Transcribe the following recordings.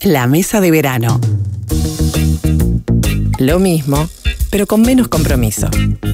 La mesa de verano. Lo mismo, pero con menos compromiso.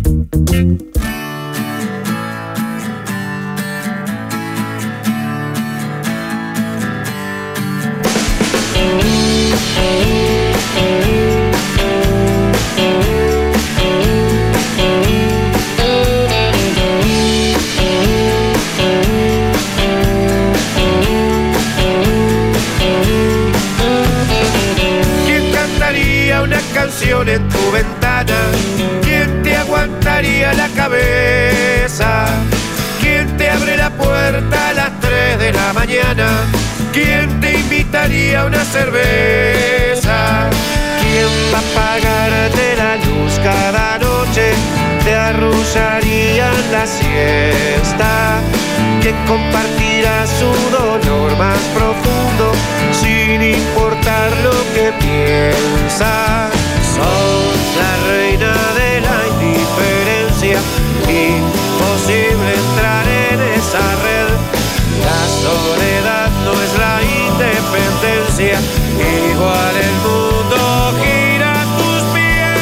En tu ventana, ¿quién te aguantaría la cabeza? ¿Quién te abre la puerta a las 3 de la mañana? ¿Quién te invitaría a una cerveza? ¿Quién va a pagarte la luz cada noche? ¿Te arrullaría la siesta? ¿Quién compartirá su dolor más profundo sin importar lo que piensa? Sos la reina de la indiferencia, imposible entrar en esa red. La soledad no es la independencia, igual el mundo gira a tus pies.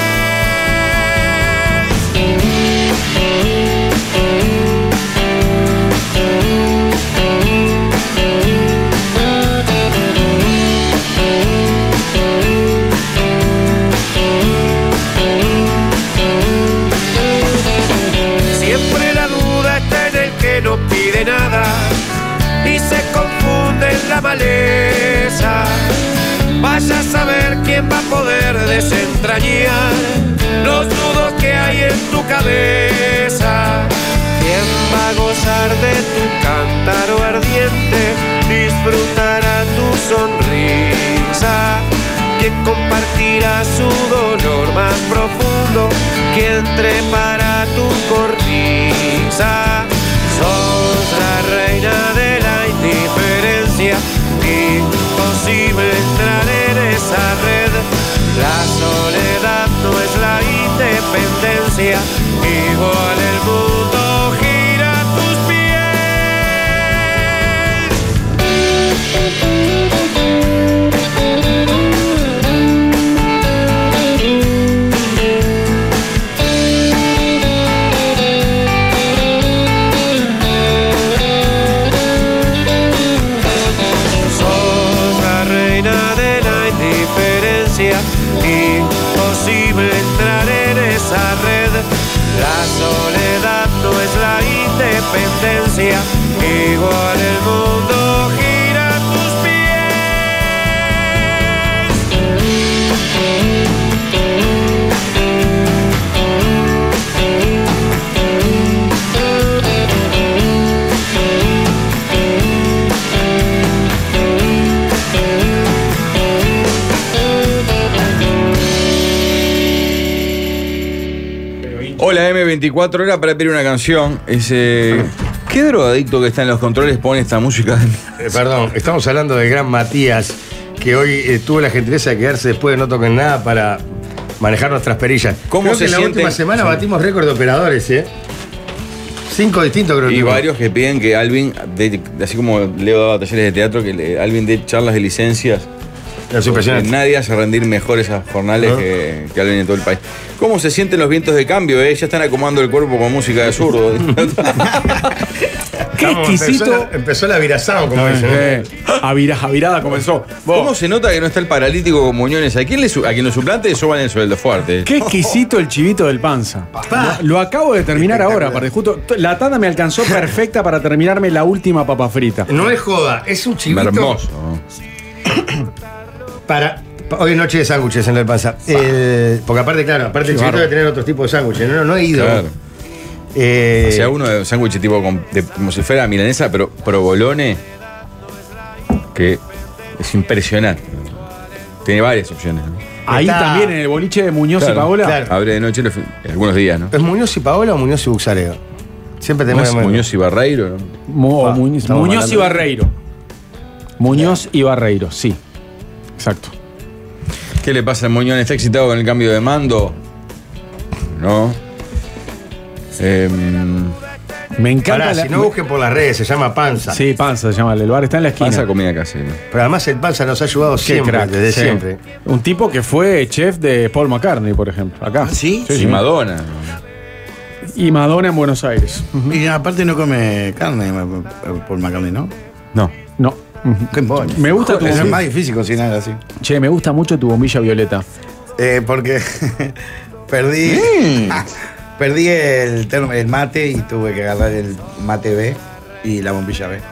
No pide nada y se confunde en la maleza. Vaya a saber quién va a poder desentrañar los nudos que hay en tu cabeza. ¿Quién va a gozar de tu cántaro ardiente? Disfrutará tu sonrisa. ¿Quién compartirá su dolor más profundo? ¿Quién trepará tu cornisa? Sos la reina de la indiferencia, imposible entrar en esa red. La soledad no es la independencia, igual el mundo gira a tus pies. Imposible entrar en esa red. La soledad no es la independencia, igual el mundo gira a tus Hola M24, era para pedir una canción. ¿Qué drogadicto que está en los controles pone esta música? Perdón, estamos hablando del gran Matías, que hoy tuvo la gentileza de quedarse después de No Toquen Nada para manejar nuestras perillas. ¿Cómo creo se que la siente? última semana batimos récord de operadores, 5 distintos creo que. Y varios que piden que Alvin, así como Leo daba talleres de teatro, que Alvin dé charlas de licencias. Es impresionante. Nadie hace rendir mejor esas jornales que Alvin en todo el país. ¿Cómo se sienten los vientos de cambio? Ya están acomodando el cuerpo con música de zurdo. Qué exquisito. Empezó la viración, como dicen. A virada comenzó. ¿Cómo se nota que no está el paralítico con Muñones? ¿A quien lo suplante le suban el sueldo fuerte? Qué exquisito el chivito del Panza. Lo acabo de terminar ahora, aparte. Justo la tanda me alcanzó perfecta para terminarme la última papa frita. No es joda, es un chivito. Hermoso. Hoy es noche de sándwiches en lo del Panza. Porque aparte el chivito debe tener otro tipo de sándwiches. No he ido. Claro. Hacía uno de sándwich tipo como si fuera milanesa, pero provolone, que es impresionante. Tiene varias opciones, ¿no? Ahí también en el boliche de Muñoz y Paola. Claro. Abre de noche algunos días, ¿no? ¿Es Muñoz y Paola o Muñoz y Buxareo? Siempre tenemos Muñoz y Barreiro, ¿no? Muñoz y Barreiro. Muñoz y Barreiro, sí. Exacto. ¿Qué le pasa a Muñoz? ¿Está excitado con el cambio de mando? No. Me encanta. Si no busquen por las redes, se llama Panza. Sí, Panza se llama. El bar está en la esquina. Panza comida casera. Pero además el Panza nos ha ayudado siempre, crack, desde sí. siempre. Un tipo que fue chef de Paul McCartney, por ejemplo. Acá. ¿Sí? Y Madonna. Y Madonna en Buenos Aires. Y aparte no come carne por McCartney, ¿no? No. No. ¿Qué importa? Me gusta tu Es bombilla. más difícil cocinar así. Che, me gusta mucho tu bombilla violeta. Porque perdí. Perdí el mate y tuve que agarrar el mate B y la bombilla B.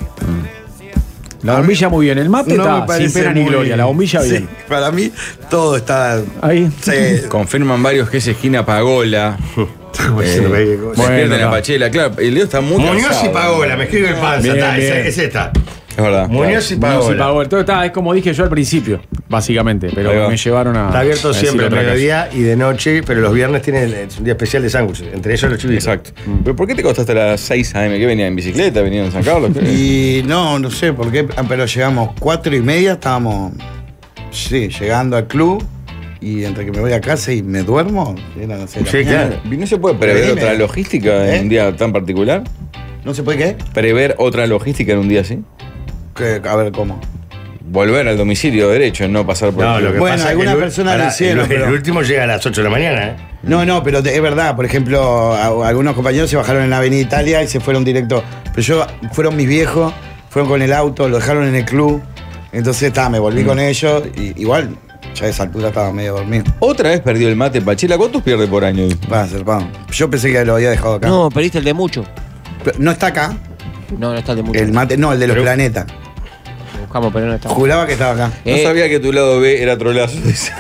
La bombilla muy bien. El mate No me está parece sin pena ni muy- gloria. La bombilla Sí, bien. para mí todo está. Ahí. Sí. Confirman varios que es esquina Pagola. Bueno, Despierten acá. a Pachela, claro. El Leo está muy Muñoz cansado. y Pagola, me escribe el Panza. Bien, está, bien. es esta. Es verdad. Muñoz y Sí, Pagola. Pagola. Todo está, es como dije yo al principio, básicamente. Pero Ahí va. me llevaron a. Está abierto a decir siempre, otra cosa. mediodía y de noche, pero los viernes tienen un día especial de sándwiches, entre ellos los chivitos. Exacto. ¿Pero por qué te costaste a las 6 AM? ¿Qué venía en bicicleta? ¿Venía en San Carlos? ¿Qué? Y no sé por qué, pero llegamos 4:30, estábamos llegando al club y entre que me voy a casa y me duermo, era, no sé, la Sí, mañana. claro. ¿Y no se puede prever Dime. otra logística en un día tan particular? ¿No se puede qué? ¿Prever otra logística en un día así? A ver cómo. Volver al domicilio derecho, no pasar por... No, lo que Bueno, pasa es que algunas el- personas pará, lo hicieron, el pero- último llega a las 8 de la mañana, ¿eh? No, pero es verdad. Por ejemplo, algunos compañeros se bajaron en la Avenida Italia y se fueron directo. Pero fueron mis viejos, fueron con el auto, lo dejaron en el club. Entonces, me volví con ellos. Y igual, ya a esa altura estaba medio dormido. Otra vez perdió el mate Pachela. ¿Cuántos pierde por año? Va a ser pan. Yo pensé que lo había dejado acá. No, perdiste el de mucho. Pero no está acá. No está el de mucho. El mate, no, el de los planetas. Lo buscamos, pero no está. Juraba que estaba acá. No sabía que tu lado B era trolazo.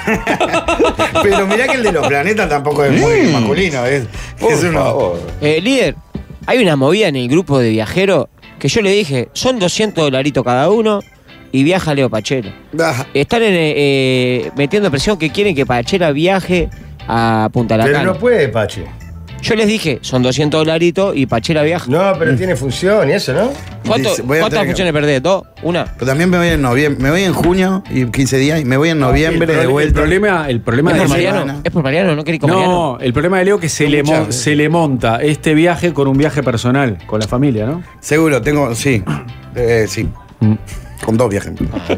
Pero mirá que el de los planetas tampoco es muy masculino. Por Es uno. favor. Líder, hay una movida en el grupo de viajeros que yo le dije, son $200 cada uno y viaja Leo Pachela. Ah, Están metiendo presión que quieren que Pachela viaje a Punta Pero Lacana. no puede, Pache. Yo les dije, son $200 y Pachela viaja. No, pero tiene función y eso, ¿no? Dice, voy a ¿Cuántas tener que- funciones perdés? ¿2? ¿Una? Pero también me voy en noviembre. Me voy en junio y 15 días y me voy en noviembre de El vuelta. problema ¿Es de por Mariano. Mariano? ¿Es por Mariano? ¿No querés con Mariano? No, el problema de Leo es que se le monta este viaje con un viaje personal, con la familia, ¿no? Seguro, tengo. Sí. Sí. Con 2 viajes.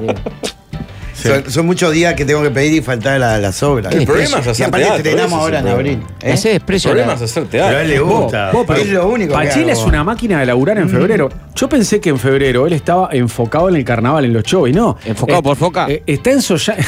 Son muchos días que tengo que pedir y faltar las obras. El problema es Y hacer aparte teatro. estrenamos ese es ahora el en problema. abril. Ese El desprecio. problema es hacer Pero a él teatro. le gusta. Vos, pero Es lo único que Pachela hago. es una máquina de laburar en febrero. Yo pensé que en febrero él estaba enfocado en el carnaval, en los shows, y no. ¿Enfocado por foca? Está ensollando.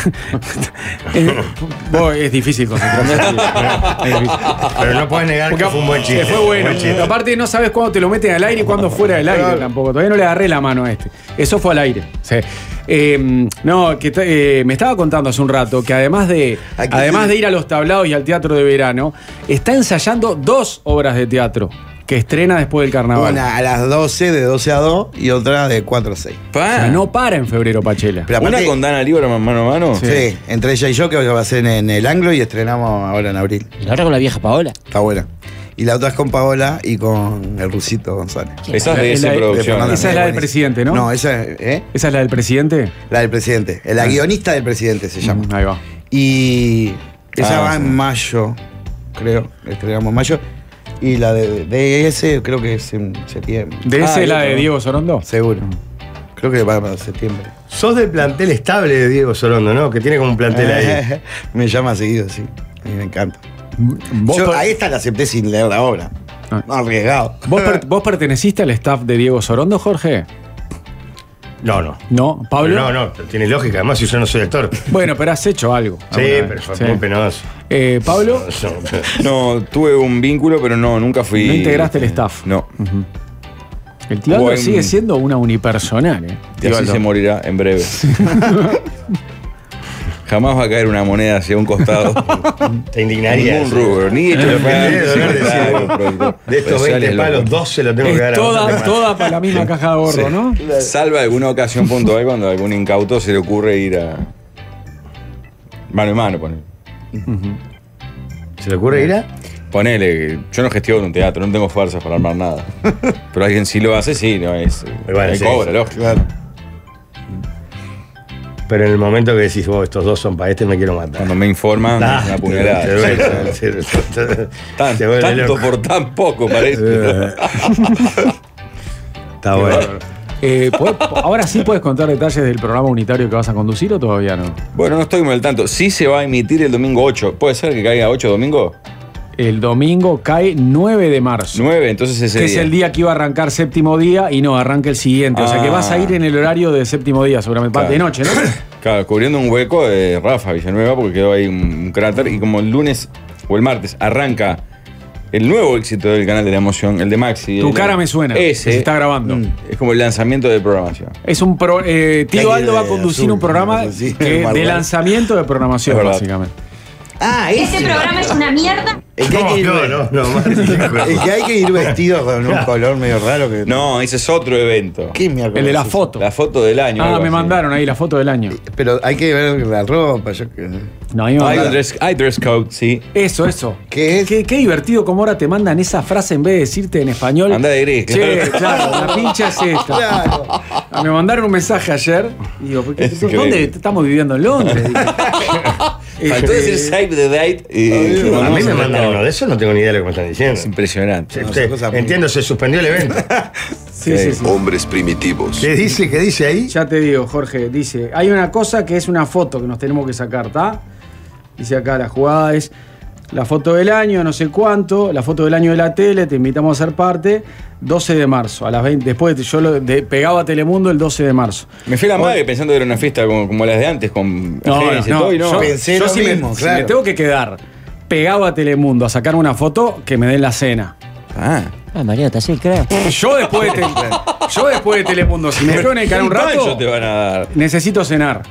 Es difícil concentrarse. Es difícil. Pero no puedes negar que fue un buen chiste. Fue bueno. Buen chiste. Aparte, no sabes cuándo te lo meten al aire y cuándo fuera del aire tampoco. Todavía no le agarré la mano a este. Eso fue al aire. Sí. No, me estaba contando hace un rato que además de ir a los tablados y al teatro de verano, está ensayando 2 obras de teatro que estrena después del carnaval. Una a las 12, de 12 a 2 y otra de 4 a 6. O sea, no para en febrero, Pachela. Pero Una aparte- con Dana Libro mano a mano. Sí, entre ella y yo, que va a ser en el Anglo y estrenamos ahora en abril. ¿Y la otra con la vieja Paola? Está buena. Y la otra es con Paola y con el Rusito González. Esa es de Es ese la- producción. Esa es la del presidente, ¿no? No, esa es, ¿Esa es la del presidente? la del presidente. La guionista del presidente se llama. Ahí va. Y esa va sí. en mayo, creo. Estrenamos en mayo. Y la de ese creo que es en septiembre. ¿De ese y la otra, de ¿no? Diego Sorondo? Seguro. Creo que va para septiembre. Sos del plantel estable de Diego Sorondo, ¿no? Que tiene como un plantel ahí. Me llama seguido, sí. A mí me encanta. ¿Vos, Yo per- a esta la acepté sin leer la obra. Ah. No, arriesgado. ¿Vos perteneciste al staff de Diego Sorondo, Jorge? No. No, Pablo. No, tiene lógica. Además, si yo no soy actor. Bueno, pero has hecho algo. Sí, alguna vez. pero fue Sí. muy penoso. Pablo, No, tuve un vínculo, pero no, nunca fui. no integraste el staff. No. El tío Aldo Buen- sigue siendo una unipersonal, ¿eh? Y así se morirá en breve. Jamás va a caer una moneda hacia un costado. Te indignarías. Ningún rubro, ni hecho Lo que me debe doler decir, de estos 20 palos, 12 los tengo que dar Es a bastante más. toda para la misma caja de ahorro, ¿no? Salva alguna ocasión puntual cuando a algún incauto se le ocurre ir a. Mano en mano, ponele. ¿Se le ocurre ir a? Ponele, yo no gestiono un teatro, no tengo fuerzas para armar nada. Pero alguien sí lo hace, sí, no es. Bueno, Ahí sí. cobra, lógico. Claro. Pero en el momento que decís, vos, estos dos son para me quiero matar. Cuando me informan, una puñalada. Tanto por tan poco, parece. Está bueno. ¿Ahora sí puedes contar detalles del programa unitario que vas a conducir o todavía no? Bueno, no estoy muy al tanto. Sí se va a emitir el domingo 8. ¿Puede ser que caiga 8 domingo? El domingo cae 9 de marzo. 9, entonces ese que día. es el día que iba a arrancar séptimo día y no, arranca el siguiente. O sea que vas a ir en el horario de séptimo día, seguramente. Claro. De noche, ¿no? Claro, cubriendo un hueco de Rafa Villanueva porque quedó ahí un cráter. Y como el lunes o el martes arranca el nuevo éxito del canal de la emoción, el de Maxi. Tu cara me suena. Ese. Se está grabando. Es como el lanzamiento de programación. Es un Tío Aldo va a conducir un programa de lanzamiento de programación, básicamente. Este programa es una mierda. El que hay que ir vestido con un color medio raro. No, ese es otro evento. ¿Qué mierda? El de la foto. La foto del año. Me mandaron ahí la foto del año. Pero hay que ver la ropa. No, hay dress code, sí. Eso. ¿Qué es? Qué divertido como ahora te mandan esa frase en vez de decirte en español. Anda de gris. Che, claro, la pincha es esta. Claro. Me mandaron un mensaje ayer. Y digo, ¿dónde estamos viviendo en Londres? Faltó decir save the date. A mí me mandaron uno de esos, no tengo ni idea de lo que me están diciendo. Es impresionante. Entiendo, se suspendió el evento. Sí. Hombres primitivos. ¿Qué dice ahí? Ya te digo, Jorge, dice, hay una cosa que es una foto que nos tenemos que sacar, ¿está? Dice acá, la jugada es la foto del año, no sé cuánto, la foto del año de la tele, te invitamos a ser parte, 12 de marzo, a las 20, después yo pegaba a Telemundo el 12 de marzo. Me fui a la madre pensando que era una fiesta como las de antes, con agencias y todo, y no. Yo pensé yo lo si mismo, si claro. me tengo que quedar pegado a Telemundo a sacar una foto, que me den la cena. Mariano, te haces crack. Yo después de Telemundo, si me quedo en el canal un rato, te van a dar. necesito cenar.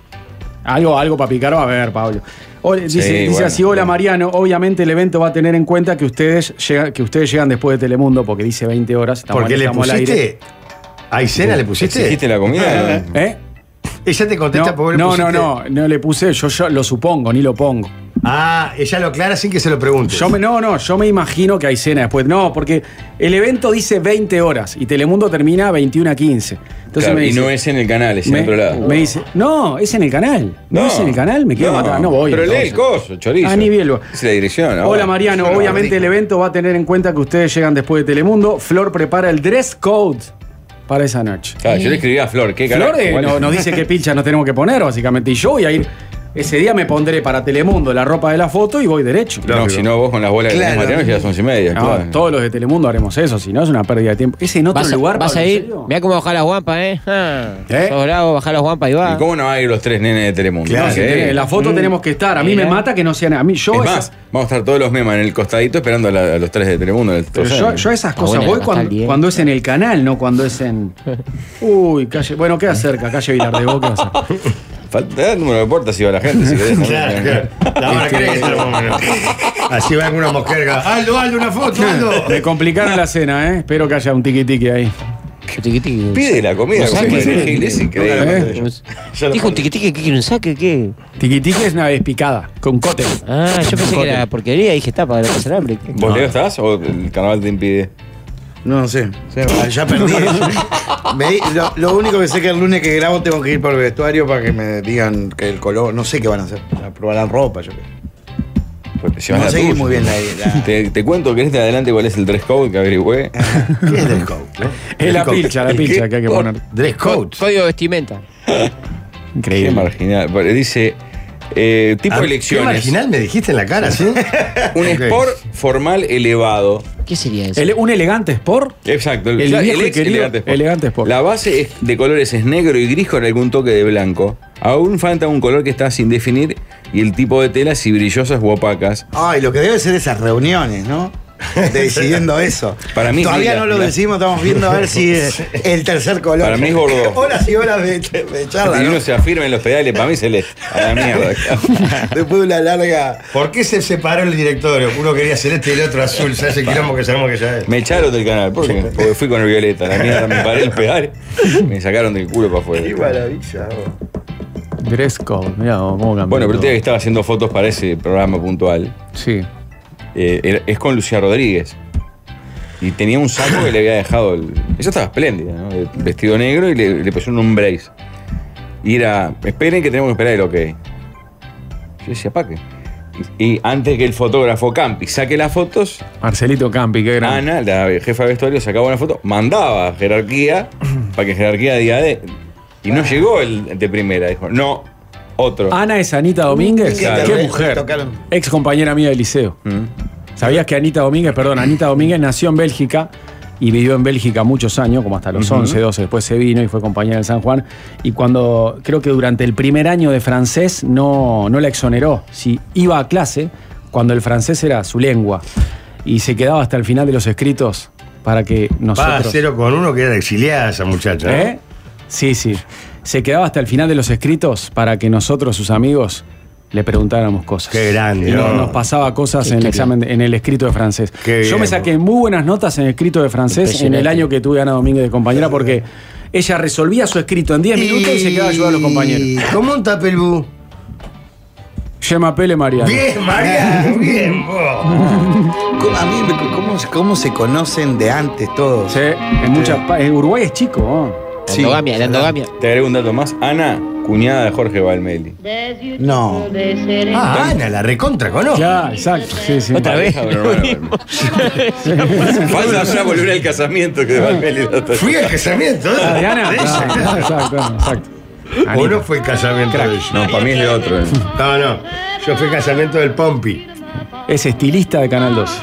Algo para picar va a haber, Pablo. Dice bueno, así, hola Mariano, obviamente el evento va a tener en cuenta que ustedes llegan después de Telemundo, porque dice 20 horas. Porque le estamos al aire. pusiste. ¿A Isena le pusiste? ¿Exigiste la comida? ¿Eh? Ella te contesta porque le pusiste. No le puse, yo lo supongo, ni lo pongo. Ella lo aclara sin que se lo pregunte. Yo me imagino que hay cena después. No, porque el evento dice 20 horas y Telemundo termina 21:15. Entonces Claro, me dice, y no es en el canal, es en otro lado. Me dice, no, es en el canal. No es en el canal, me quiero matar. No voy. Pero lee entonces. el coso, chorizo. Ni bien lo. Es la dirección. Hola Mariano, obviamente el evento va a tener en cuenta que ustedes llegan después de Telemundo. Flor prepara el dress code para esa noche. Claro, yo le escribí a Flor, ¿qué Flor carajo? nos dice qué pilcha nos tenemos que poner, básicamente. Y yo voy a ir. Ese día me pondré para Telemundo la ropa de la foto y voy derecho. No, si no, vos con las bolas que tenés Mariano llegas a 11:30. No, claro. todos los de Telemundo haremos eso, si no es una pérdida de tiempo. ¿Es en otro lugar? Vas Pablo, a en ir. serio? Mirá cómo bajar las guampas, Sos bravo, bajar las guampas y va. ¿Y cómo no va a ir los tres nenes de Telemundo? Claro, si en la foto tenemos que estar. A mí me mata que no sean. A mí, yo Es esas, más, vamos a estar todos los memas en el costadito esperando a los tres de Telemundo. pero yo a esas cosas bueno, voy hasta el 10. cuando es en el canal, no cuando es en. Uy, calle. Bueno, queda cerca, calle Vilardebó, ¿qué va a hacer? Falta el número de puertas si va la gente, si querés. Claro. La hora que es, así va alguna mosquerga. Aldo, una foto, Aldo. Me complicaron la cena, Espero que haya un tiqui-tiqui ahí. Pide la comida, ¿Un como saque? Gil, es increíble. Dijo un tiquitique, ¿qué quiere un saque? ¿Qué? Tiqui-tiqui es una vez picada, con cóctel. Yo pensé que era porquería y dije, está para pasar hambre. ¿Vos, Leo, estás o el carnaval te impide? No sé. Ya perdí. Lo único que sé que el lunes que grabo tengo que ir por el vestuario para que me digan que el color. No sé qué van a hacer. Probarán ropa, yo creo. No seguí muy bien la Te cuento, ¿querés de adelante cuál es el dress code que averigüé? ¿Qué es dress code? Es la pilcha que hay que poner. Dress code. Código de vestimenta. Qué marginal. Dice, tipo ¿Qué elecciones. marginal me dijiste en la cara, sí? Un sport formal elevado. ¿Qué sería eso? ¿Un elegante sport? Exacto, El claro, viejo y ex querido elegante sport. La base de colores es negro y gris con algún toque de blanco. Aún falta un color que está sin definir y el tipo de telas si brillosas u opacas. Ay, lo que debe ser esas reuniones, ¿no? Decidiendo eso. Para mí todavía lila, no lo lila. decimos, estamos viendo a ver si es el tercer color. Para mí es gordo. Horas y horas de charla, Y ¿no? uno se afirma en los pedales, para mí es celeste. A la mierda. Después de una larga. ¿Por qué se separó el directorio? Uno quería celeste y el otro azul. Se hace quilombo que sabemos que ya es. Me echaron del canal, ¿por qué? Porque fui con el violeta. La mierda, me paré el pedal, me sacaron del culo para afuera. Qué maravilla. Dress code, mirá cómo cambió. Bueno, pero todo. que estaba haciendo fotos para ese programa puntual. Sí. Es con Lucía Rodríguez. Y tenía un saco que le había dejado. Ella estaba espléndida, ¿no? Vestido negro y le pusieron un brace. ir a. Esperen que tenemos que esperar el ok. Yo decía, ¿para qué? Y antes que el fotógrafo Campi saque las fotos, Marcelito Campi, qué grande. Ana, la jefa de vestuario, sacaba una foto, mandaba a Jerarquía para que Jerarquía diga y no llegó el de primera. Dijo, no, otro. Ana es Anita Domínguez. Claro. Qué mujer. Ex compañera mía del liceo. ¿Sabías que Anita Domínguez nació en Bélgica y vivió en Bélgica muchos años, como hasta los 11, 12, después se vino y fue compañera del San Juan. Y cuando, creo que durante el primer año de francés no la exoneró. Si iba a clase, cuando el francés era su lengua. Y se quedaba hasta el final de los escritos para que nosotros... 0-1 que era exiliada esa muchacha. ¿No? Sí. Se quedaba hasta el final de los escritos para que nosotros, sus amigos, le preguntáramos cosas. Qué grande. Y nos pasaba cosas en el examen, en el escrito de francés. Yo me saqué muy buenas notas en el escrito de francés en el año que tuve a Ana Domínguez de compañera, porque ella resolvía su escrito en 10 minutos y se quedaba a ayudar a los compañeros. ¿Cómo un tapelbú? Je m'appelle Mariano. Bien, Mariano, bien. ¿Cómo se conocen de antes todos? Sí, en Uruguay es chico. ¿no? Sí, la endogamia. Te agrego un dato más. Ana, cuñada de Jorge Valmeli. No. Ana, la recontra conozco. Ya, exacto. Sí. Otra vez. Falta volver al casamiento que de Valmeli. Fui al casamiento. ¿De Ana? Exacto. ¿O no fue el casamiento de ella? No, para mí es de otro. No. Yo fui al casamiento del Pompi. Es estilista de Canal 2.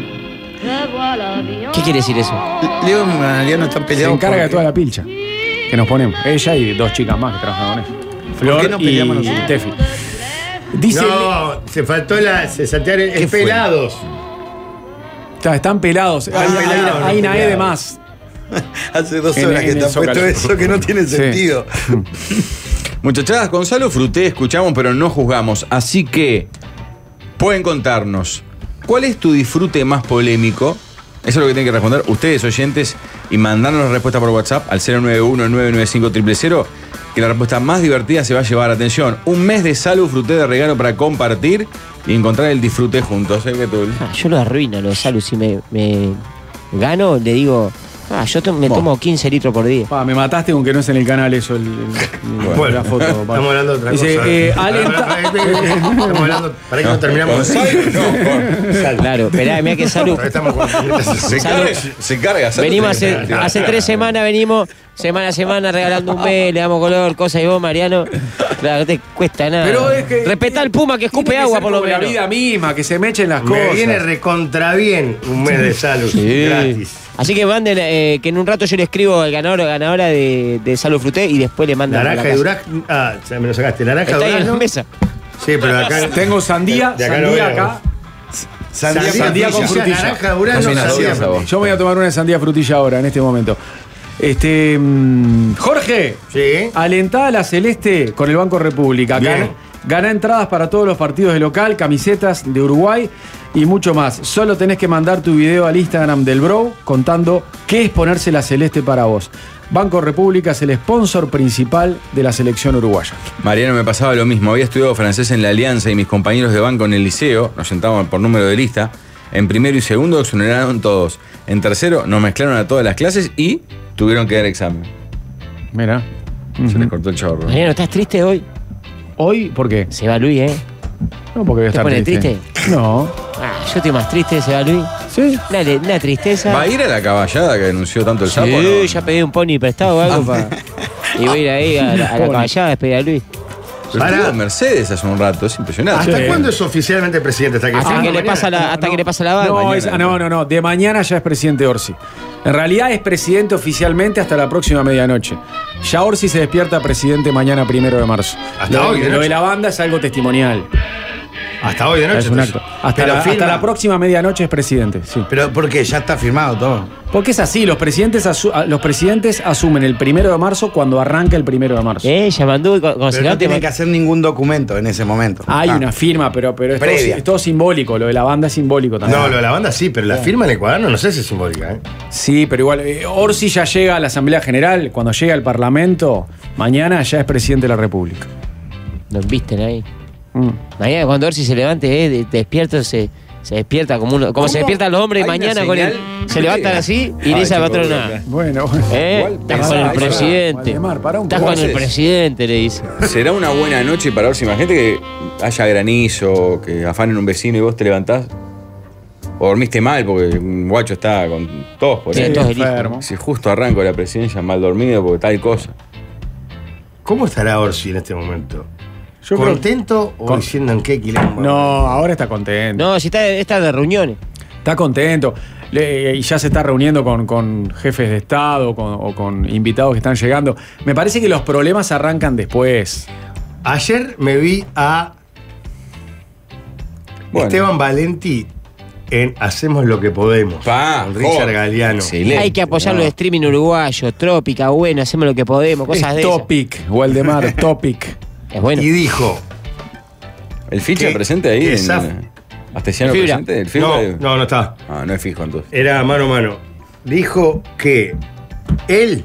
¿Qué quiere decir eso? Leo y Mariano están Se peleados. encarga de toda la pilcha que nos ponemos. Ella y 2 chicas más que trabajan con eso. Flor qué nos peleamos y nosotros? Tefi. Dice, No, se faltó se saltearon pelados. están pelados. Hay una E de más. Hace 2 En- horas en que el te han puesto Zócalo. eso que no tiene Sí. sentido. Muchachadas, Gonzalo Fruté, escuchamos pero no juzgamos. Así que pueden contarnos cuál es tu disfrute más polémico. Eso es lo que tienen que responder ustedes, oyentes, y mandarnos la respuesta por WhatsApp al 091-995-000, que la respuesta más divertida se va a llevar, atención, un mes de Salud Fruté de regalo para compartir y encontrar el disfrute juntos. ¿Qué tú? Yo lo arruino, lo de Salud. Si me gano, le digo, me tomo 15 litros por día. Me mataste con que no es en el canal eso, Bueno, la foto. estamos hablando de otra Dice, cosa. Estamos hablando. ¿Para qué no terminamos? ¿Con Salud? No. Claro, esperá, mirá que Salud. Estamos con... Se carga. Salud. Venimos hace 3 semanas, venimos semana a semana regalando un mes, le damos color, cosas, y vos, Mariano, claro, no te cuesta nada. Pero es que respetá al Puma que escupe tiene que agua ser por lo como menos. la vida misma, que se me echen las Me cosas. viene recontra bien un mes de Salud. Sí. Gratis. Así que manden, que en un rato yo le escribo al ganador o ganadora de Salud Fruté y después le mandan. Naranja y durazno. Ah, ya me lo sacaste. Naranja y Está ahí en la durazno. mesa. Sí, pero acá. Tengo sandía, De acá no sandía veo. acá. Sandía con frutilla. Naranja, durazno, Cocinas sandía. odias a vos. Yo me voy a tomar una sandía frutilla ahora, en este momento. Jorge, Sí. alentada a la Celeste con el Banco República. Bien. Gana entradas para todos los partidos de local, camisetas de Uruguay y mucho más. Solo tenés que mandar tu video al Instagram del Bro contando qué es ponerse la Celeste para vos. Banco República es el sponsor principal de la selección uruguaya. Mariano, me pasaba lo mismo. Había estudiado francés en la Alianza y mis compañeros de banco en el liceo, nos sentaban por número de lista. En primero y segundo exoneraron todos. En tercero nos mezclaron a todas las clases y tuvieron que dar examen. Mira. Se les cortó el chorro. Mariano, ¿estás triste hoy? Hoy, ¿por qué? Se va Luis, ¿eh? No, porque voy a estar pone triste. No. Yo estoy más triste, se va Luis. Sí. Una tristeza. ¿Va a ir a la caballada que denunció tanto el Sí, sapo? ¿No? ya pedí un pony prestado o algo para. Y voy a ir ahí a la caballada a despedir a Luis. Pero Pará. estuvo en Mercedes hace un rato, es impresionante. ¿Hasta Sí. cuándo es oficialmente presidente? ¿Hasta que Hasta firma que le mañana? pasa la barba. No. De mañana ya es presidente Orsi. En realidad es presidente oficialmente hasta la próxima medianoche. Ya Orsi se despierta presidente mañana 1 de marzo. Hasta hoy de Lo noche. de la banda es algo testimonial. Hasta hoy de noche. Es un entonces. acto. Hasta Pero la, firma. hasta la próxima medianoche es presidente, sí. Pero ¿por qué? Ya está firmado todo. Porque es así, los presidentes asumen el 1 de marzo cuando arranca el 1 de marzo. Yamandú, cuando se Pero no levante. tiene que hacer ningún documento en ese momento. Hay una firma, pero Previa. es todo simbólico. Lo de la banda es simbólico también. No, lo de la banda sí, pero la firma en el cuaderno no sé si es simbólica. Sí, pero igual, Orsi ya llega a la Asamblea General. Cuando llega al Parlamento, mañana ya es presidente de la República. Nos visten ahí. Mm. Mañana cuando Orsi se levante, despierto, se Se despierta como se despiertan los hombres Hay una mañana señal. se levantan así y le dice al patrón nada. Bueno, Estás con el presidente. Valdemar, pará un Estás poco. con el presidente, le dice. ¿Será una buena noche para ver si imagínate que haya granizo, que afanen un vecino y vos te levantás? O dormiste mal porque un guacho está con tos por Sí, ahí. tos el hijo. enfermo. Si justo arranco la presidencia mal dormido porque tal cosa. ¿Cómo estará Orsi en este momento? Yo creo- ¿Contento o diciendo en qué quilombo? No, ahora está contento. No, si está de reuniones. Está contento. Y ya se está reuniendo con jefes de Estado o con invitados que están llegando. Me parece que los problemas arrancan después. Ayer me vi a Bueno. Esteban Valenti en Hacemos lo que podemos. Con Richard Galeano. Excelente. Hay que apoyar los streaming uruguayos, Trópica, bueno, hacemos lo que podemos, cosas de esas. Topic, Waldemar, Topic. Es bueno. Y dijo. ¿El ficha que- presente ahí? que En, Zaf- ¿Astesiano Fibra. presente? ¿El fibra? No estaba. Ah, no es fijo entonces. Era mano a mano. Dijo que él,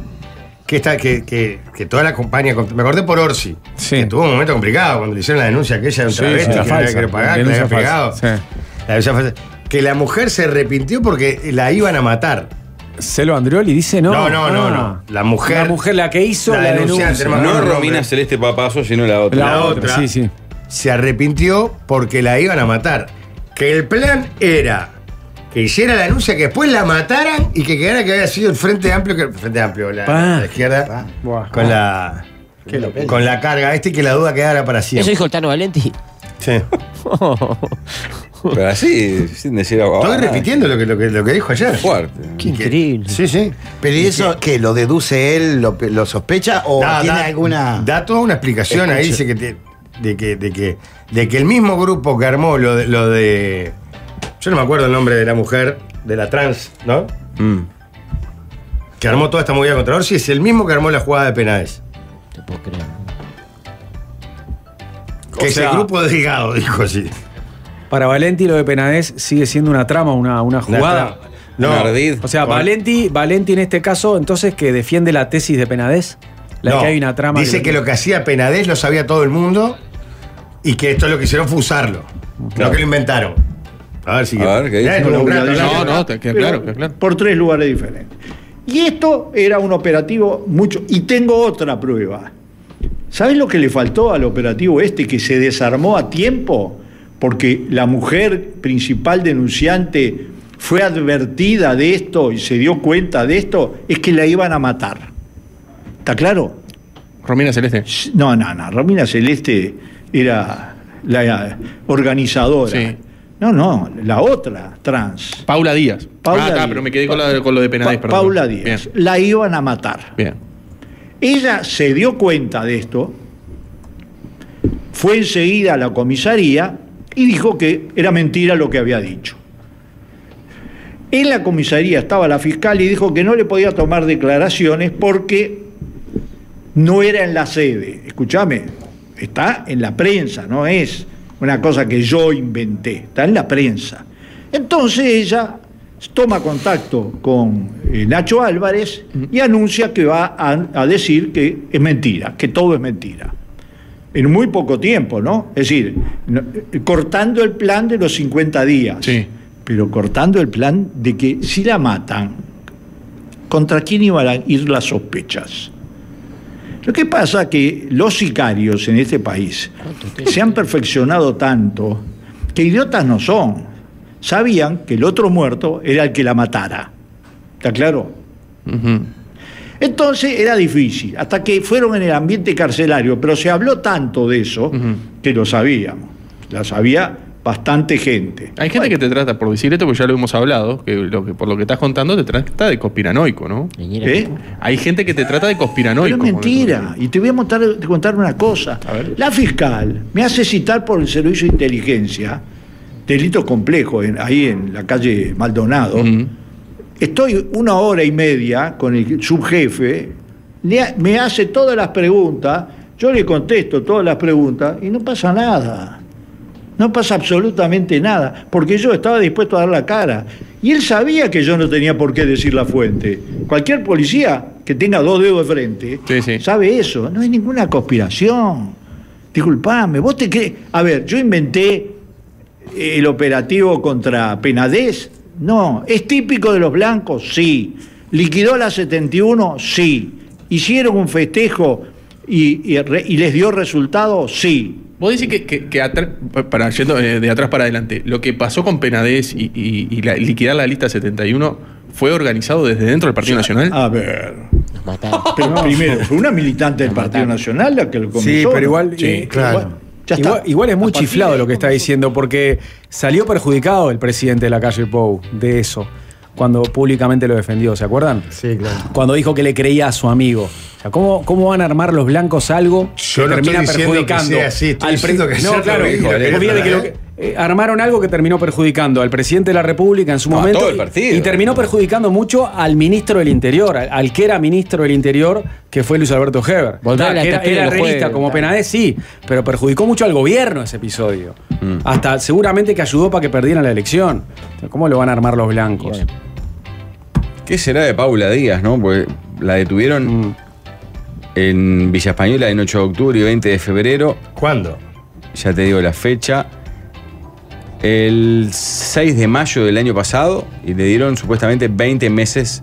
que toda la compañía, me acordé por Orsi, Sí. que tuvo un momento complicado cuando le hicieron la denuncia aquella de un Sí, travesti la que no falsa, había querido pagar, que le denuncia había pegado. falsa, sí. La denuncia falsa. Que la mujer se arrepintió porque la iban a matar. Celo Andrioli dice no. No. La mujer. La que hizo la denunciante, denuncia. hermano. No No, Romina hombre. Celeste Papazo, sino la otra. La otra, otra. sí. Se arrepintió porque la iban a matar. Que el plan era que hiciera la denuncia, que después la mataran y que quedara que había sido el Frente Amplio, la izquierda, Buah. con la carga y que la duda quedara para Eso siempre. dijo el Tano Valenti. Sí. Pero así, sin decir algo. Estoy repitiendo lo que dijo ayer. Fuerte. Qué increíble. Sí, sí. Pero ¿y eso qué? ¿Lo deduce él? ¿Lo sospecha? ¿O tiene alguna.? Da toda una explicación ahí, dice de que el mismo grupo que armó lo de. Yo no me acuerdo el nombre de la mujer, de la trans, ¿no? Que armó toda esta movida contra Orsi, es el mismo que armó la jugada de Penades. Te puedo creer. Que es el sea- grupo delgado, dijo así. Para Valenti lo de Penades sigue siendo una trama, una jugada. No, Un ardid. O sea, Con- Valenti en este caso, entonces, que defiende la tesis de Penades. La no, que hay una trama. dice que lo que hacía Penades lo sabía todo el mundo y que esto lo que hicieron fue usarlo. Claro. No que lo inventaron. A ver si. A ver, ¿qué Ya dice? estuvo un rato hablando. queda claro, queda claro. Por 3 lugares diferentes. Y esto era un operativo mucho. Y tengo otra prueba. ¿Sabes lo que le faltó al operativo este que se desarmó a tiempo? Porque la mujer principal denunciante fue advertida de esto y se dio cuenta de esto, es que la iban a matar. ¿Está claro? Romina Celeste. No. Romina Celeste era la organizadora. Sí. No, la otra trans. Paula Díaz. Paula Está, Díaz. pero me quedé con lo de Penades, perdón. Paula Díaz. Bien. La iban a matar. Bien. Ella se dio cuenta de esto, fue enseguida a la comisaría y dijo que era mentira lo que había dicho. En la comisaría estaba la fiscal y dijo que no le podía tomar declaraciones porque no era en la sede. Escúchame, está en la prensa, no es una cosa que yo inventé, está en la prensa. Entonces ella toma contacto con Nacho Álvarez y anuncia que va a decir que es mentira, que todo es mentira. En muy poco tiempo, ¿no? Es decir, cortando el plan de los 50 días. Sí. Pero cortando el plan de que si la matan, ¿contra quién iban a ir las sospechas? Lo que pasa es que los sicarios en este país se han perfeccionado tanto que idiotas no son. Sabían que el otro muerto era el que la matara. ¿Está claro? Ujú. Entonces era difícil, hasta que fueron en el ambiente carcelario, pero se habló tanto de eso que lo sabíamos. La sabía bastante gente. Hay gente que te trata, por decir esto, porque ya lo hemos hablado, que por lo que estás contando te trata de conspiranoico, ¿no? ¿Eh? Hay gente que te trata de Pero conspiranoico. es mentira. Y te voy a contar una cosa. A ver. La fiscal me hace citar por el servicio de inteligencia, delito complejo, ahí en la calle Maldonado. Ujú. Estoy 1 hora y media con el subjefe, me hace todas las preguntas, yo le contesto todas las preguntas y no pasa nada. No pasa absolutamente nada, porque yo estaba dispuesto a dar la cara. Y él sabía que yo no tenía por qué decir la fuente. Cualquier policía que tenga 2 dedos de frente sabe eso. No hay ninguna conspiración. Disculpame, vos te crees. A ver, yo inventé el operativo contra Penades? No. ¿Es típico de los blancos? Sí. ¿Liquidó la 71? Sí. ¿Hicieron un festejo y les dio resultado? Sí. Vos decís que yendo de atrás para adelante, lo que pasó con Penades y liquidar la lista 71 fue organizado desde dentro del Partido Nacional. A ver. Nos mataron. Pero primero, fue una militante del Partido Nacional la que lo comenzó. Sí, pero igual, claro. Igual es muy chiflado lo que está diciendo, porque salió perjudicado el presidente de la calle Pou de eso, cuando públicamente lo defendió, ¿se acuerdan? Sí, claro. Cuando dijo que le creía a su amigo. O sea, ¿cómo van a armar los blancos algo que termina perjudicando al presidente? No, claro, armaron algo que terminó perjudicando al presidente de la República en su momento todo el partido, y terminó perjudicando mucho al ministro del Interior, al que era ministro del Interior, que fue Luis Alberto Heber. Que era realista como Penades, sí, pero perjudicó mucho al gobierno ese episodio. Hasta seguramente que ayudó para que perdieran la elección. ¿Cómo lo van a armar los blancos? Bien. ¿Qué será de Paula Díaz, no? Porque la detuvieron en Villa Española en 8 de octubre y 20 de febrero. ¿Cuándo? Ya te digo la fecha. El 6 de mayo del año pasado, y le dieron supuestamente 20 meses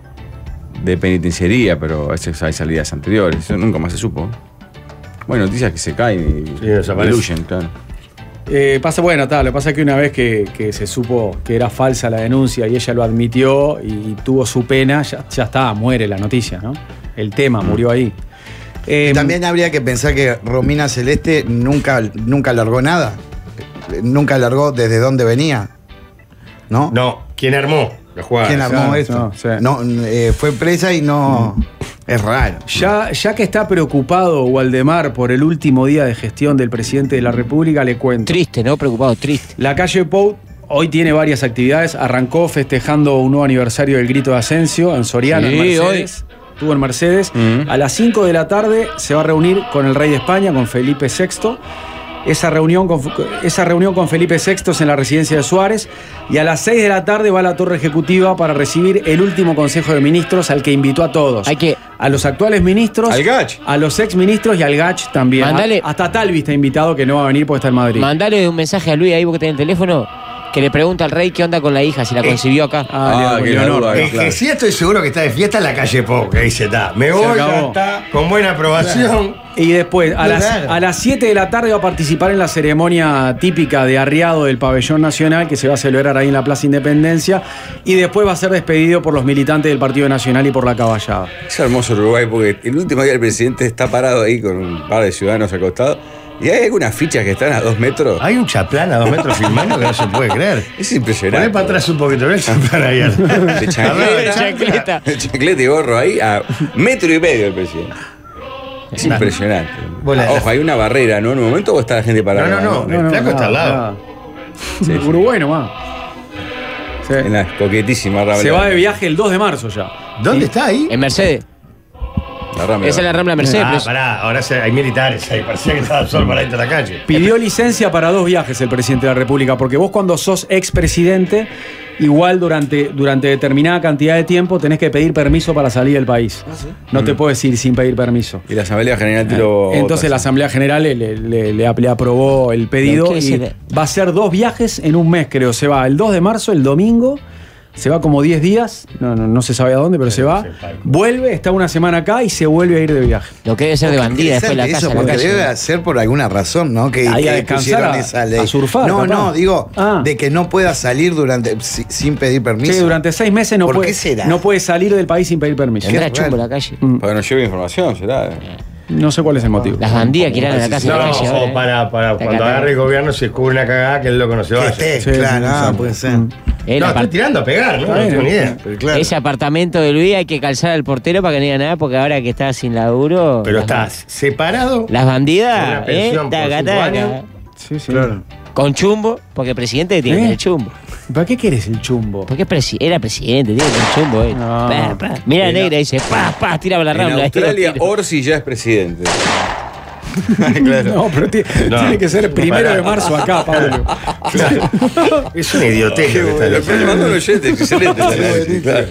de penitenciaría, pero hay salidas anteriores. Eso nunca más se supo. Bueno, noticias que se caen y diluyen, claro. Lo que pasa es que una vez que se supo que era falsa la denuncia y ella lo admitió y tuvo su pena, ya está, muere la noticia, ¿no? El tema murió ahí. También habría que pensar que Romina Celeste nunca largó nada. Nunca largó desde dónde venía. ¿No? No, ¿quién armó la jugada? ¿Quién armó esto? No, fue presa y no. Es raro. Ya que está preocupado Waldemar por el último día de gestión del presidente de la República, le cuento. Triste, ¿no? Preocupado, triste. La calle Pou hoy tiene varias actividades. Arrancó festejando un nuevo aniversario del Grito de Ascencio en Soriano, en Mercedes. Estuvo en Mercedes. A las 5 de la tarde se va a reunir con el rey de España, con Felipe VI. Esa reunión con Felipe VI es en la residencia de Suárez, y a las 6 de la tarde va a la Torre Ejecutiva para recibir el último Consejo de Ministros, al que invitó a todos. A los actuales ministros, al Gach, a los exministros y al Gach también. Hasta Talvi está invitado, que no va a venir porque está en Madrid. Mandale un mensaje a Luis ahí, porque tenés el teléfono, que le pregunta al rey qué onda con la hija, si la concibió acá. Que sí, estoy seguro que está de fiesta en la calle Pou, que dice, me voy, ya está, con buena aprobación. Y después, a las 7 de la tarde va a participar en la ceremonia típica de arriado del Pabellón Nacional, que se va a celebrar ahí en la Plaza Independencia, y después va a ser despedido por los militantes del Partido Nacional y por la caballada. Es hermoso Uruguay, porque el último día el presidente está parado ahí con un par de ciudadanos acostados, y hay algunas fichas que están a 2 metros. Hay un chaplán a 2 metros filmando que no se puede creer. Es impresionante. Poné para atrás un poquito, el chaplán ahí. De chancleta. De chancleta y gorro ahí a 1,5 metros el presidente. Es impresionante. Ojo, hay una barrera, ¿no? En un momento, ¿o está la gente parada? No, el flaco está al lado. Sí, Uruguay nomás. Sí. En la coquetísima Rambla. Se va de viaje el 2 de marzo ya. ¿Dónde está ahí? En Mercedes. La Rambla. Esa es la Rambla Mercedes. Pará, ahora hay militares ahí, parecía que estaba solo para dentro de la calle. Pidió licencia para 2 viajes el presidente de la República, porque vos cuando sos expresidente, igual durante determinada cantidad de tiempo tenés que pedir permiso para salir del país. No te puedes ir sin pedir permiso. Y la Asamblea General te lo... Entonces la Asamblea General le aprobó el pedido y va a ser 2 viajes en un mes, creo. Se va el 2 de marzo, el domingo. Se va como 10 días, no se sabe a dónde, pero se va. Vuelve, está una semana acá y se vuelve a ir de viaje. Lo que debe ser de bandida después de la casa. Porque debe hacer por alguna razón, ¿no? Que pusieron esa ley. A surfar. No, digo, de que no pueda salir sin pedir permiso. Sí, durante 6 meses no puede salir del país sin pedir permiso. Tendrá chumbo la calle. Para que no lleve información, será. No sé cuál es el motivo. Las bandidas que irán a la casa de la calle. O para cuando agarre el gobierno se descubre una cagada que él lo conoció. Claro, puede ser. Estoy tirando a pegar, ¿no? No tengo ni idea. Ese apartamento de Luis hay que calzar al portero para que no diga nada, porque ahora que está sin laburo. Pero estás separado. Las bandidas, taca. Sí, claro. Con chumbo, porque el presidente tiene el chumbo. ¿Para qué querés el chumbo? Porque era presidente, tiene el chumbo. Mira la negra y dice, tira para la Rambla. En Australia, Orsi ya es presidente. Claro. No, pero tiene que ser 1 de marzo acá, Pablo. Claro. Es una idiotez que está lo que mandó un oyente, excelente. Claro.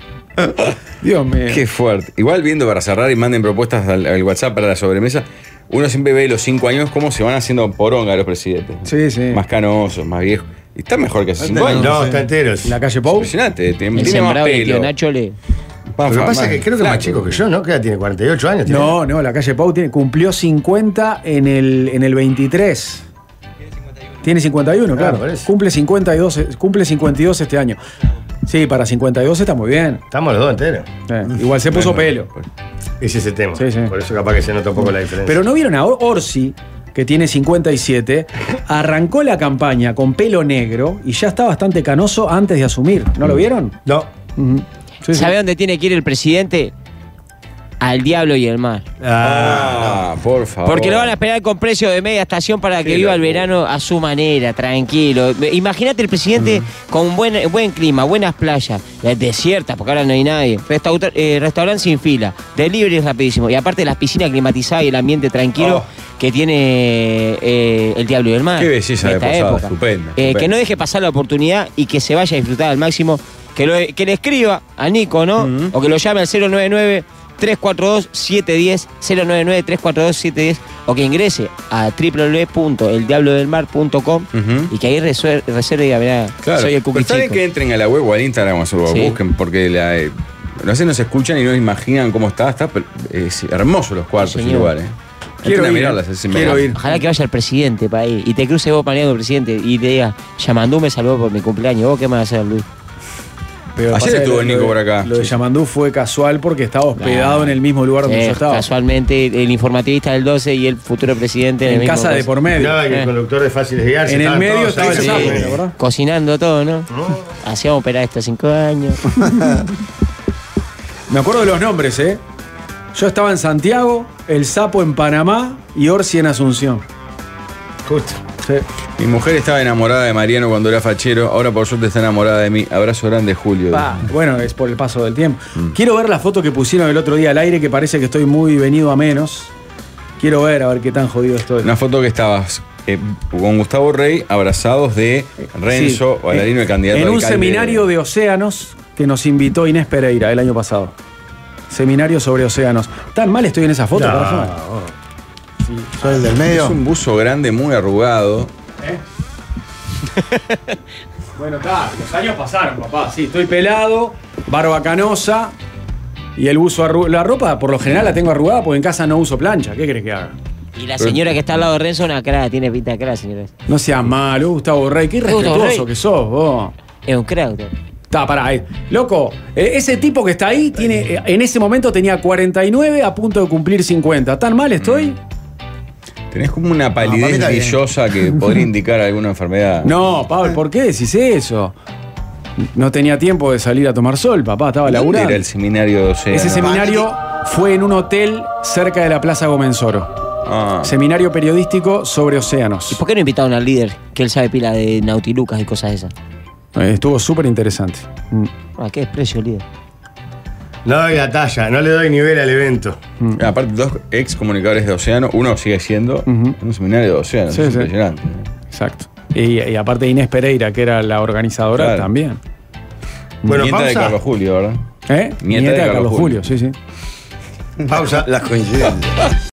Dios mío. Qué fuerte. Igual viendo para cerrar y manden propuestas al WhatsApp para la sobremesa. uno siempre ve los 5 años cómo se van haciendo poronga los presidentes. Sí, sí. Más canosos, más viejos. Y está mejor que hace 5 años. No, está entero. ¿La calle Pou? Impresionante. El Tiene más sembrado del tío pelo. Nacho le. Lo que pasa es que creo que es más chico que yo, ¿no? ¿Qué edad tiene? 48 años. ¿tiene? No, la calle Pou cumplió 50 en el 23. Tiene 51, claro. Cumple 52 este año. Sí, para 52 está muy bien. Estamos los dos enteros. Igual se puso pelo. Ese es el tema. Sí, sí. Por eso capaz que se nota un poco la diferencia. Pero ¿no vieron a Orsi, que tiene 57? Arrancó la campaña con pelo negro y ya está bastante canoso antes de asumir. ¿No lo vieron? No. Sí, ¿Sabe dónde tiene que ir el presidente? Al diablo y el mar. Por favor. Porque lo van a esperar con precio de media estación para que viva el verano a su manera, tranquilo. Imagínate el presidente con buen clima, buenas playas, desiertas, porque ahora no hay nadie. Restaurante sin fila, delivery rapidísimo. Y aparte las piscinas climatizadas y el ambiente tranquilo que tiene el diablo y el mar. Qué belleza de posada, estupenda. Que no deje pasar la oportunidad y que se vaya a disfrutar al máximo. Que le escriba a Nico, ¿no? O que lo llame al 099-342-710, 099-342-710, o que ingrese a www.eldiablodelmar.com y que ahí reserve y diga, mirá, Claro. soy el Pero cookie está bien chico. que entren a la web o al Instagram o lo busquen, porque no sé, nos escuchan y no imaginan cómo está es hermoso los cuartos y lugares. Quiero ir, mirarlas, quiero ir. Ojalá que vaya el presidente para ahí y te cruce vos paneando el presidente y te diga, Yamandú me salvó por mi cumpleaños, ¿vos qué me vas a hacer, Luis? Pero Ayer pasa estuvo que Nico lo de- por acá. Lo de Yamandú fue casual porque estaba hospedado en el mismo lugar donde yo estaba. Casualmente, el informativista del 12 y el futuro presidente En el casa mismo de por medio. Mirá que el conductor de Fáciles Guiarse. En el estaban medio todos estaba ahí, el sí. sapo, ¿verdad? Cocinando todo, ¿no? Hacíamos operar esto 5 años. Me acuerdo de los nombres, ¿eh? Yo estaba en Santiago, el Sapo en Panamá y Orsi en Asunción. Justo. Sí. Mi mujer estaba enamorada de Mariano cuando era fachero, ahora por suerte está enamorada de mí. Abrazo grande, Julio. Bueno, es por el paso del tiempo. Quiero ver la foto que pusieron el otro día al aire, que parece que estoy muy venido a menos. Quiero ver, a ver qué tan jodido estoy. Una foto que estabas con Gustavo Rey abrazados de Renzo, Sí. Valerino, el candidato en a un alcalde. seminario de océanos que nos invitó Inés Pereira el año pasado. Seminario sobre océanos. ¿Tan mal estoy en esa foto, carajo? ¿Soy el del medio? Es un buzo grande, muy arrugado. Bueno, está, los años pasaron, papá. Sí, estoy pelado, barba canosa y el buzo arrugado. La ropa, por lo general, la tengo arrugada porque en casa no uso plancha. ¿Qué crees que haga? Y la señora que está al lado de Renzo, una cara, tiene pinta de cara, señora. No seas malo, Gustavo Rey. Qué Gustavo irrespetuoso Rey. que sos, vos. Es un crack. Está, pará. Loco, ese tipo que está ahí, tiene, en ese momento tenía 49 a punto de cumplir 50. ¿Tan mal estoy? Tenés como una para mí palidez está bien. brillosa que podría indicar alguna enfermedad. No, Pablo, ¿por qué decís eso? No tenía tiempo de salir a tomar sol, papá, estaba ¿Dónde laburando. era el seminario de Océano? Ese seminario fue en un hotel cerca de la Plaza Gomenzoro. Seminario periodístico sobre océanos. ¿Y por qué no invitaron al líder? Que él sabe pila de nautilucas y cosas de esas. Estuvo súper interesante. Qué desprecio el líder. No doy la talla, no le doy nivel al evento. Aparte, dos ex comunicadores de Océano, uno sigue siendo un seminario de Océano. Sí, es sí. impresionante. Exacto. Y aparte Inés Pereira, que era la organizadora, Claro. también. Bueno, Nieta de pausa. Carlos Julio, ¿verdad? Nieta de Carlos Julio, sí, sí. Pausa. Las coincidencias.